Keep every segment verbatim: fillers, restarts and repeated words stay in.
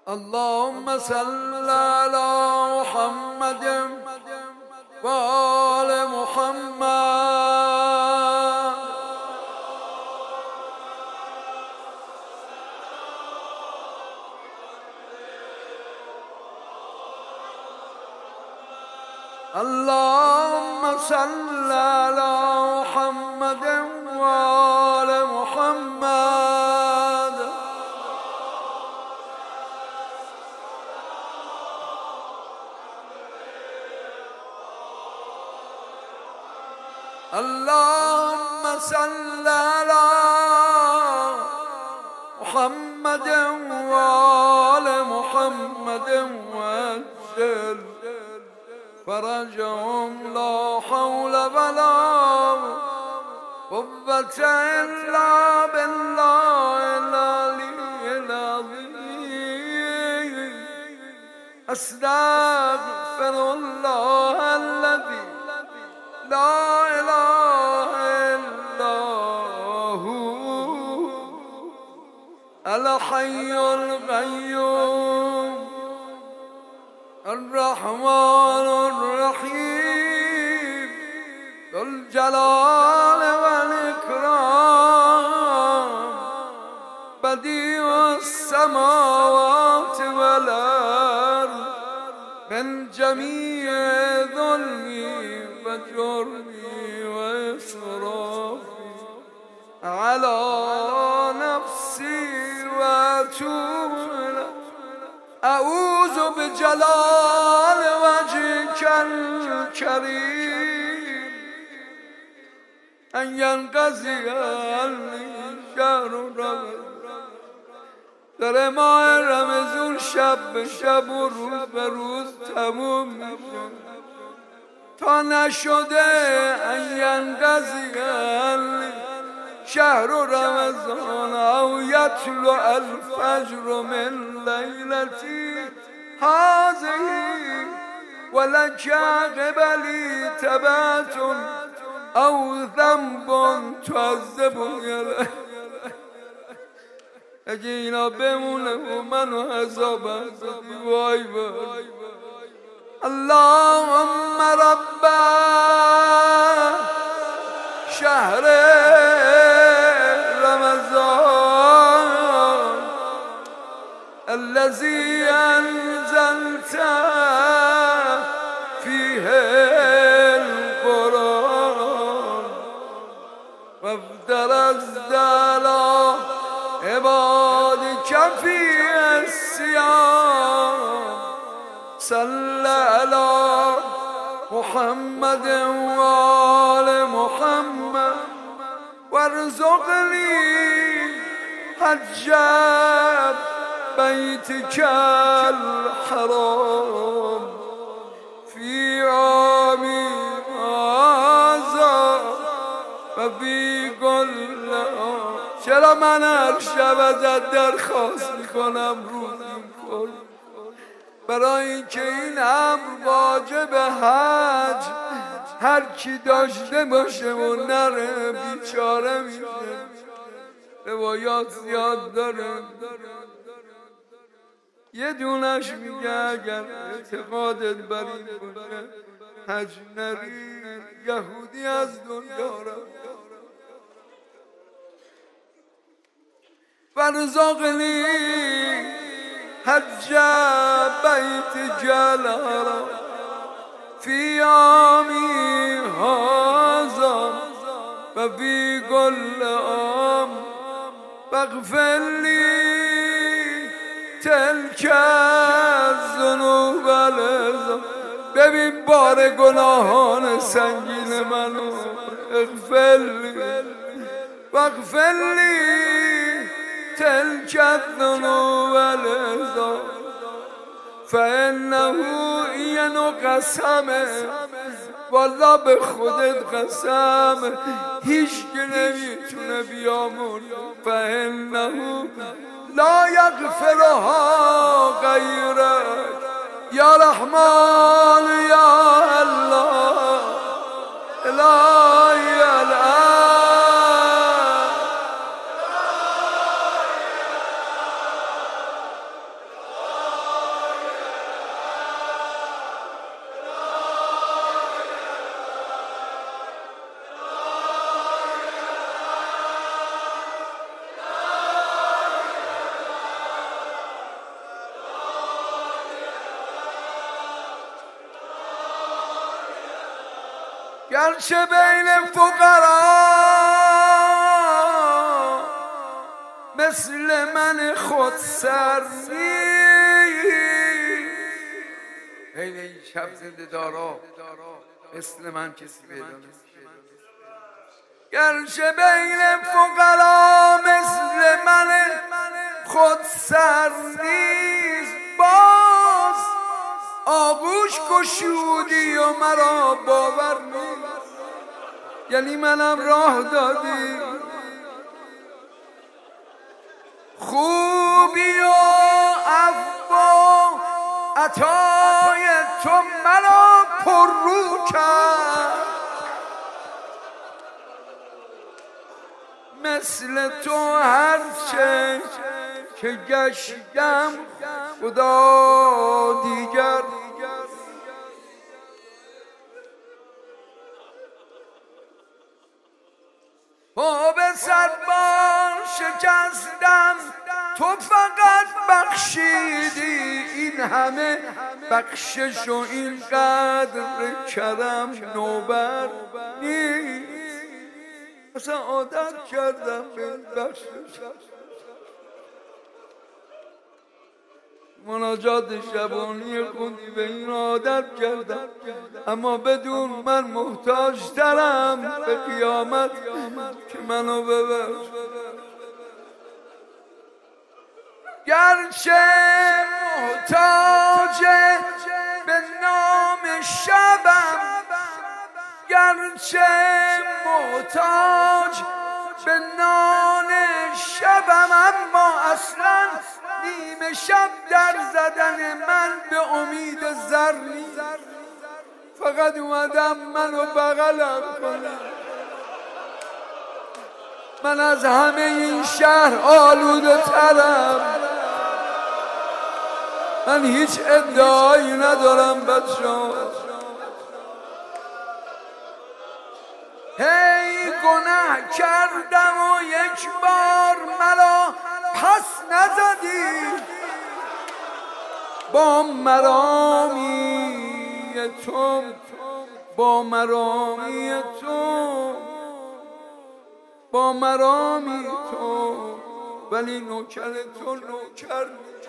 اللهم صل على محمد وآل محمد. اللهم صل على محمد وآل محمد. اللهم صل على محمد وآل محمد وعجل فرجهم. لا حول ولا قوة إلا بالله العلي العظيم. أستغفر الله الذي لا إله إلا هو الحي القيوم الرحمن الرحيم ذو الجلال والإكرام بديع السماوات والأرض من جميع ظلمي وجرمي وإسرافي على نفسي وأتوب إليك. أعوذ بجلال وجهك الكريم أن ينقضي عني شهر رمضان. در ماه رمضان شب به شب و روز به روز تموم میشه تا نشده ان ینقضی عنی شهر رمضان او یطلع الفجر من لیلتی هذه ولک قبلی تبعت او ذنب تعذبنی علیه. اگه اینا بمونه و منو عذابم بدی وای وای. اللهم رب شهر رمضان الذي انزلت فيه القرآن وافترضت على عبادك في الصيام صل على محمد وآل محمد وارزقني حج بيتك الحرام في عامي هذا وفي كل عام. چرا من هر شب ازت درخواست میکنم روزیم کن برای اینکه این امر واجب حج هر کی داشته باشه و نره بیچاره میشه. روایات زیاد داره، یه دونش میگه اگر اعتقادت بر این باشه حج نری یهودی از دنیا رفت. وارزقني حج بيتك الحرام في عامي هذا وفي كل عام واغفر لي تلك الذنوب والآثام. ببین بار گناهان سنگین منو اغفر لی واغفر لی تلك الذنوب والآثام فإنه اینو قسمه والله به خودت قسم هیچ که نمیتونه بیامون. فإنه لا یغفرها غیرک یا رحمان یا الله الهی الان. گرچه بین فقرا مثل من خود سر نیست. بین این شب زنده دارا مثل من کسی پیدا نیست. گرچه بین فقرا مثل من خود سر نیست، باز آغوش گشودی و مرا باور نیست. یعنی منم راه دادی، خوبی و عفو عطای تو مرا پر رو کرد. مثل تو هرچه که گشتم خدا دیگر. پا به صد بار شکستم تو فقط بخشیدی، این همه بخشش و این قدر کرم نوبر نیست. اصلا عادت کردم به این بخشش. مناجات شبانی خوندی به این عادت کردم، اما بدون من محتاج ترم به قیامت که منو ببخش. گرچه محتاج به نام شبم، گرچه محتاج به نان شبم، اما اصلا نیمه شب در زدن من به امید زر نیست. فقط اومدم منو بغلم کنم. من از همه این شهر آلوده ترم. من هیچ ادعایی ندارم بچه‌ها. هی گناه کردم و یک بار مرا پس نزدی. با مرامی تو، با مرامی تو، با مرامی تو، ولی نوکر تو نوکر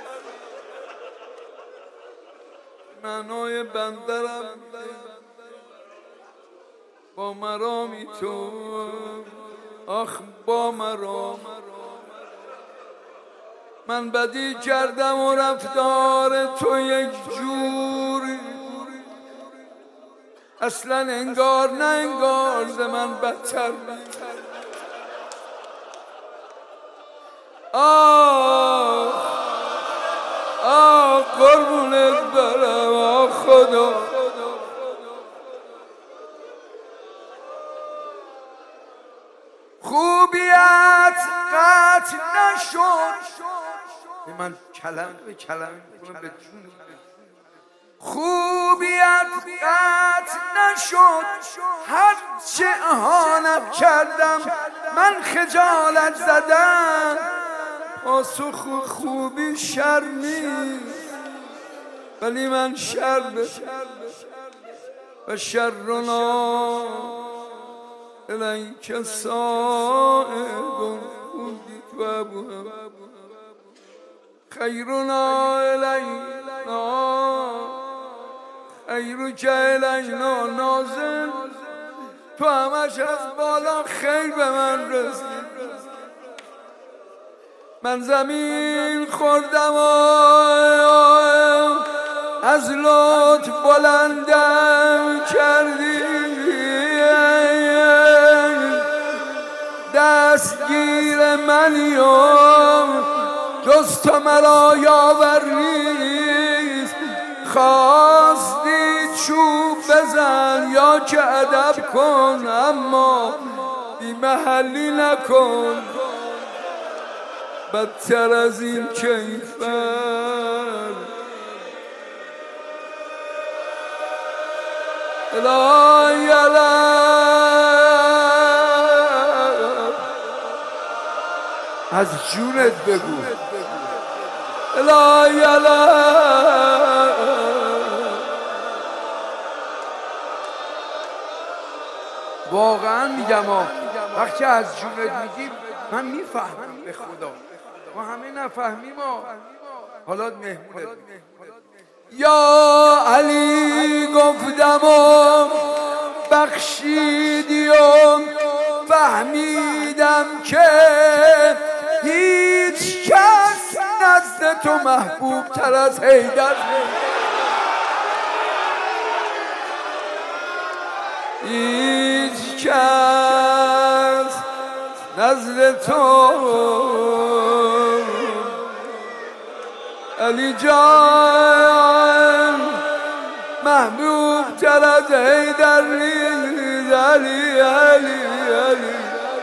معنای بندرم. با مرامی تو، آخ با مرام. من بدی کردم و رفتار تو یک جوری، اصلا انگار نه انگار ز من بدتر. آه آه قربونت برم. آه خدا خوبیت قطع نشد. من کلم به کلم میکنم به جون. خوبیت قطع نشد، هرچه اهانت کردم من خجالت زدم. پاسخ خوبی شر نیست، ولی من شر و شرنا الیک صاعد خوندی تو ابوهم خیرنا الینا خیرک الینا نازل. تو همش از بالا خیر به من رسید. من زمین خوردم و از لطف بلندم کردی. دستگیر منی و جز تو مرا یاور نیست. خواستی چوب بزن یا که ادب کن، اما بی محلی نکن. بدتر از این کیفر الهی از جونت بگو الهی واقعا میگم ها، وقتی از جونت میگیم من میفهمم به خدا، ما همه نفهمیم ها. حالا مهمونت یا علی گفتم و بخشیدی و فهمیدم که هیچ کس نزد تو محبوب تر از حیدر، هیچ کس نزد تو علی جان محبوب تر از حیدر نیست. علی علی علی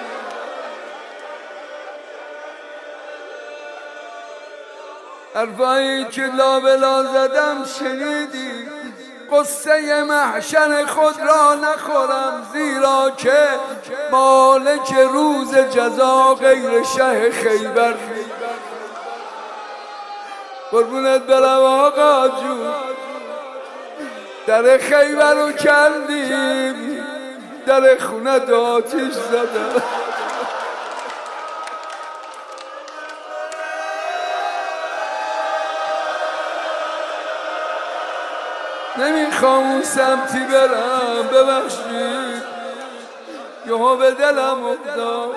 حرفایی که لابلا زدم شنیدی، قصه محشر خود را نخورم، زیرا که مالک روز جزا غیر شه خیبر. قربونت برم آقا جون، در خیبر رو کندیم، در خونت آتیش زدم. نمیخوام اون سمتی برم، ببخشید یهو به دلم افتاد.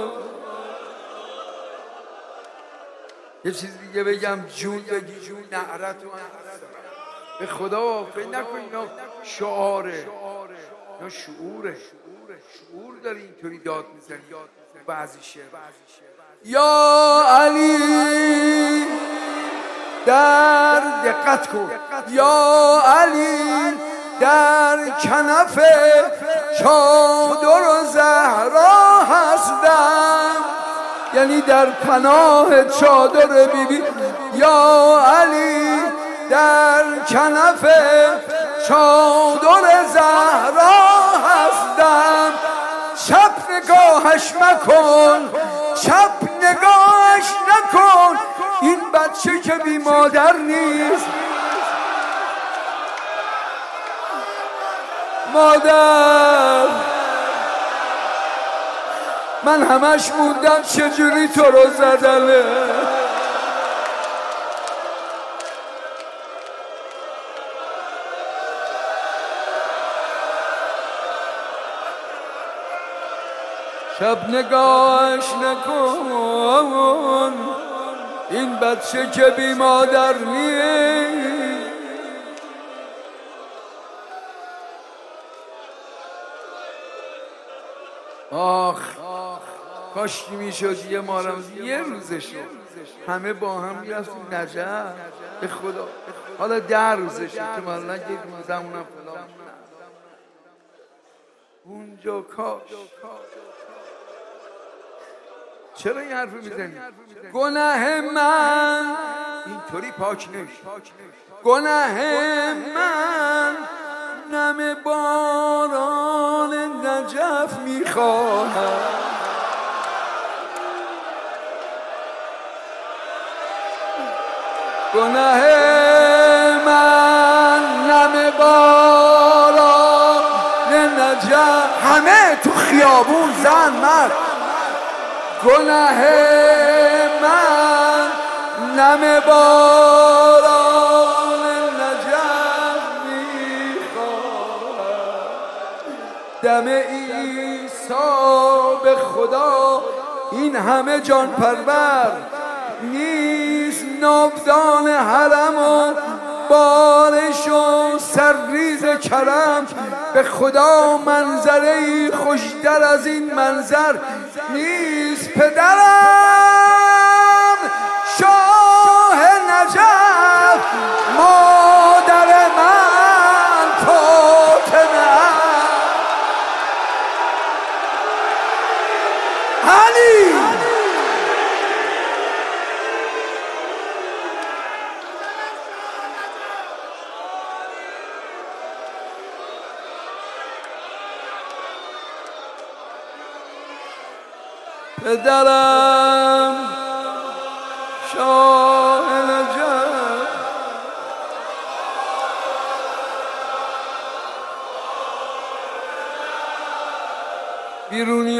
یه چیز دیگه بگم، جون بگی، جون نعرتو به خدا فکر نکن اینا شعاره، اینا شعوره، شعور داری اینطوری داد میزنی بعضی شعر. یا علی در دقت کن، یا علی در کنف چادر و زهرا هستم، یعنی در پناه چادر بیبی. یا علی در کنف چادر زهرا هستم، چپ نگاهش مکن، چپ نگاهش نکن، این بچه که بی مادر نیست. مادر من همش موندم چجوری تو رو زدنه. شب نگاهش نکن، این بچه که بی مادر نیست. آخ کاش میشد یه مارم یه روزش همه با هم میرفتیم نجف. به خدا حالا ده روزشه که مالا یک روزمونم فلان اونجا کاش. چرا این حرف میزنی؟ گناه من اینطوری پاک نمیشه، گناه من نم باران نجف میخواهم، گناه من نم باران نجف، همه تو خیابون زن مرد، گناه من نم باران نجف میخواهم، دم عیسی به خدا این همه جان پرور نیست، ناودان حرم و بارش و سرریز کرم، به خدا منظره خوشتر از این منظر نیست. پدرم شاه نجف، مادر من فاطمه، علی پدرم شاه نجف،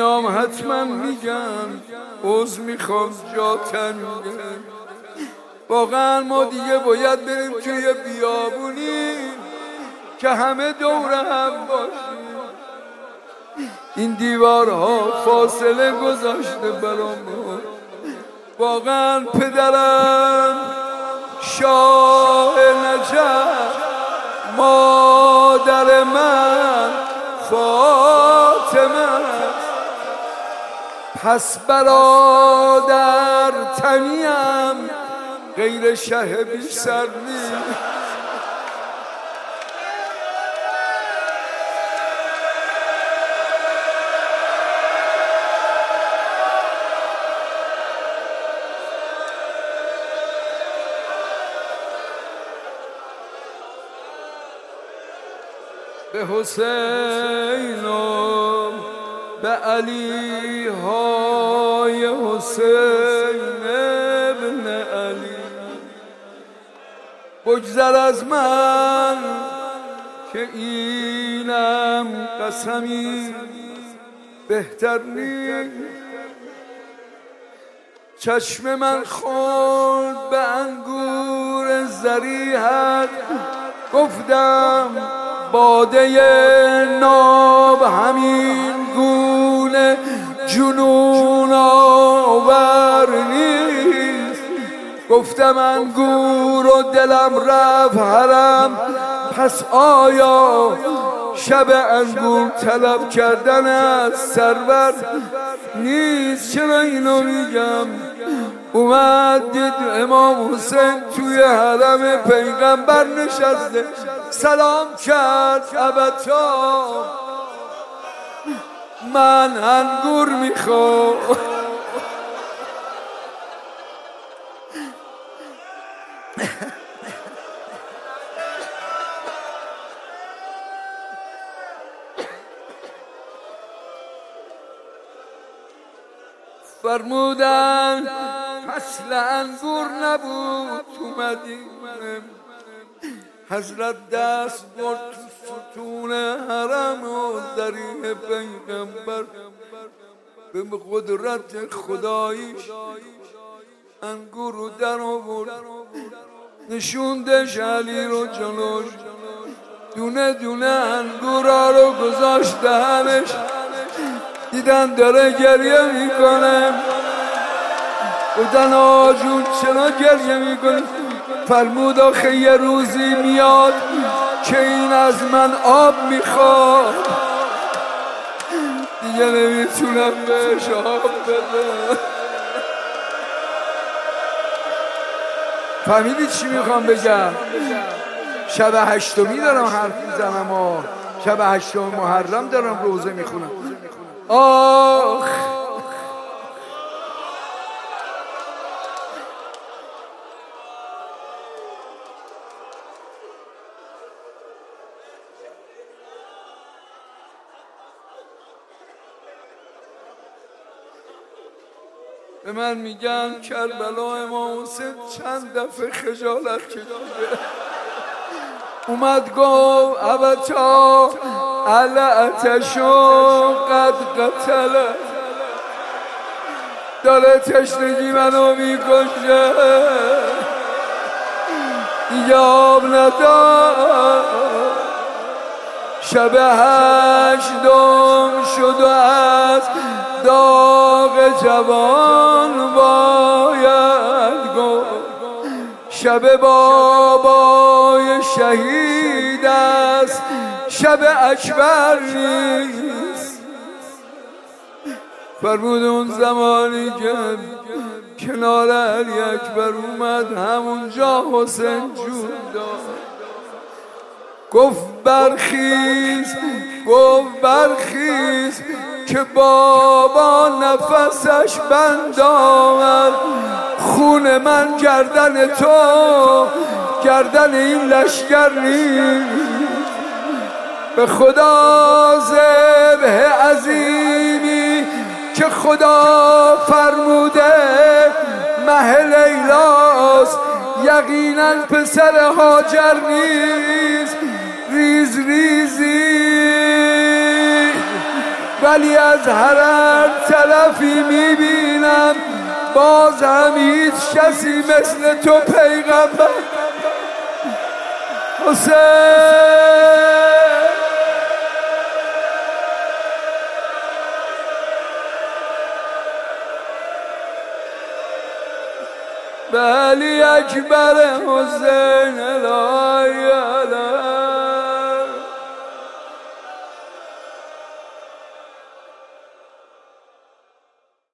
میام حتما میگم، عذر میخوام جا تنگه. واقعا ما دیگه باید بریم توی بیابونی که همه دور هم باشیم. این دیوارها فاصله گذاشته برام. واقعا پدرم شاه نجف، مادر من فاطمه، پس برادر تنیم غیر شه بی سر نیست. به حسین و به علی های حسین ابن علی، بگذر از من که اینم قسمی بهتر نیست. چشم من خورد به انگور زریحت، گفتم باده ناب همین گونه جنون آور نیست. گفتم انگور و دلم رفت حرم، پس آیا شب انگور طلب کردن از سرور نیست؟ چرا اینو میگم؟ اومد دید امام حسین توی حرم پیغمبر نشسته، سلام کرد ابتا من انگور میخوام. فرمودن فصل انگور نبود تو مدینه، حضرت دست برد تو ستون حرم و ذریح پیغمبر به قدرت خداییش انگور رو در آورد، نشوندش علی رو جلوش، دونه دونه انگورا رو گذاشت دهنش. دیدن داره گریه میکنه، گفتن آقا جون چرا گریه میکنی؟ فرمود آخه یه روزی میاد که این از من آب میخواد، دیگه نمیتونم بهش آب بدم. فهمیدی چی میخوام بگم؟ شب هشتمی دارم حرف میزنم و شب هشتم محرم دارم روزه میخونم. آخ به من میگن کربلا امام حسین چند دفعه خجالت کشیده، اومد گفت ابتا علعتشو قد قتله، داره تشنگی منو میکشه، دیگه آب ندار. شب هشتم شد و از داغ جوان باید گفت، شب بابای شهید است شب اکبر نیست. فرمود اون زمانی که کنار علی اکبر اومد همونجا حسین جون داد، گفت برخیز، گفت برخیز که بابا نفسش بند آمد، خون من گردن تو گردن این لشکر نیست. به خدا ذبح عظیمی که خدا فرموده مه لیلاست، یقینا پسر هاجر نیست. ریز ریزی ولی از هر هر طرفی میبینم باز هم هیچ کسی مثل تو پیغمبر حسین. به علی اکبر حسین الهی الهی